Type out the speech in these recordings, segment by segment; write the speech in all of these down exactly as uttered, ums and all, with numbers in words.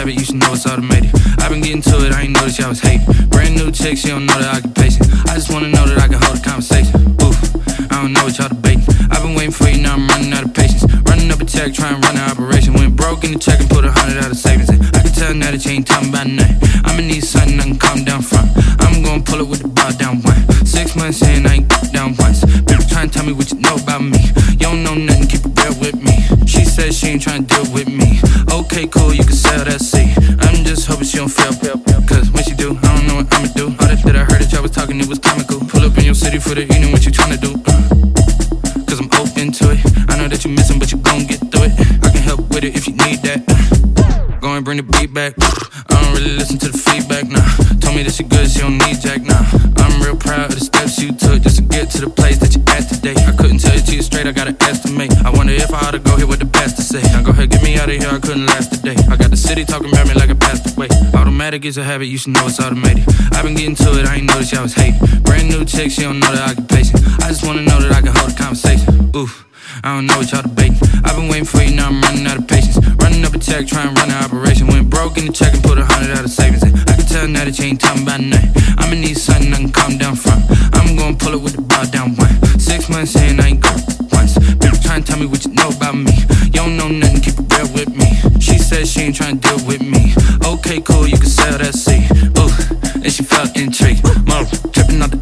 habit, you should know it's automated. I've been getting to it, I ain't noticed y'all was hating. Brand new chick, she don't know the occupation. I just wanna know that I can hold a conversation. Oof, I don't know what y'all debating. I've been waiting for you, now I'm running out of patience. Running up a check, trying to run an operation. Went broke in the check and put a hundred out of savings in. I can tell now that you ain't talking about nothing. I'ma need something I can calm down from. I'm gonna pull it with the bar down one. Six months in, I ain't down once. People trying to tell me what you know about me. You don't know nothing, keep it real with me. She said she ain't trying to deal with me. Okay, cool, you can sell that seat. I'm just hoping she don't fail. Cause when she do, I don't know what I'ma do. All that that I heard that y'all was talking, it was comical. Pull up in your city for the evening, what you tryna do? Uh, Cause I'm open to it. I know that you missing, but you gon' get through it. I can help with it if you need that. Uh, go and bring the beat back. I don't really listen to the feedback, nah. Told me that she good, she don't need Jack, nah. I'm real proud of the steps you took just to get to the place that you at today. I couldn't tell you to you straight, I gotta estimate. I wonder if I ought to go here with the pastor say. Now go ahead, get me out of here, I couldn't last a day. I got the city talking about me like I passed away. Automatic is a habit, you should know it's automated. I've been getting to it, I ain't noticed y'all was hating. Brand new chick, she don't know the occupation. I just wanna know that I can hold a conversation. Oof, I don't know what y'all debating. I've been waiting for you, now I'm running out of patience. Running up a check, trying to run an operation. Went broke in the check and put a hundred out of savings in. I can tell now that you ain't talking about nothing. I'ma need something I can calm down from. I'm gonna pull it with the bar down one. Six months in, I ain't go once. People trying to tell me what you know about me. You don't know nothing, keep it real with me. She said she ain't trying to deal with me. Okay, cool, you can sell that seat. Ooh, and she felt intrigued. Mo, tripping on the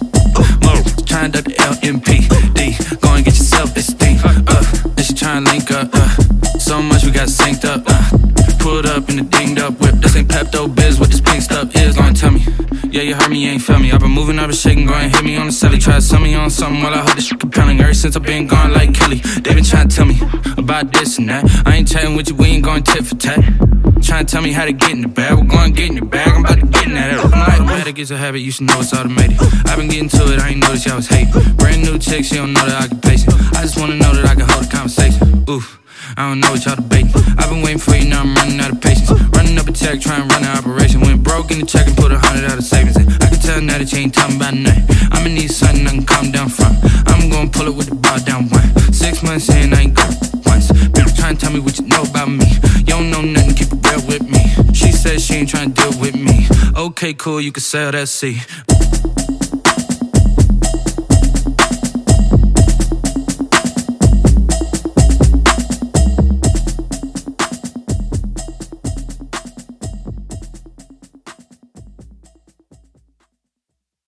Mo, trying to duck the L M P D. Go and get your self-esteem. Uh, and she trying to link up. Uh, so much we got synced up. Uh, pulled up in the dinged up whip. This ain't Pepto Biz, what this pink stuff is. Gonna tell me. Yeah, you heard me, you ain't felt me. I've been moving, I've been shaking, go and hit me on the celly. Try to sell me on something while I heard this shit compelling. Ever since I've been gone like Kelly, they been trying to tell me about this and that. I ain't chatting with you, we ain't going tit for tat. Trying to tell me how to get in the bag. We're going to get in the bag, I'm about to get in that. Automatic is a habit, you should know it's automated. I've been getting to it, I ain't noticed y'all was hating. Brand new chick, she don't know the occupation. I just wanna know that I can hold a conversation. Oof, I don't know what y'all debating. I've been waiting for you, now I'm running out of patience. Running up a check, trying to run an operation. Went broke in the check and put a hundred out of savings in. I can tell now that you ain't talking about nothing. I'ma need something I can calm down from. I'm gonna pull it with the bar down one. Six months in, I ain't go once. People trying to tell me what you know about me. You don't know nothing, keep it real with me. She said she ain't trying to deal with me. Okay, cool, you can sell that seat.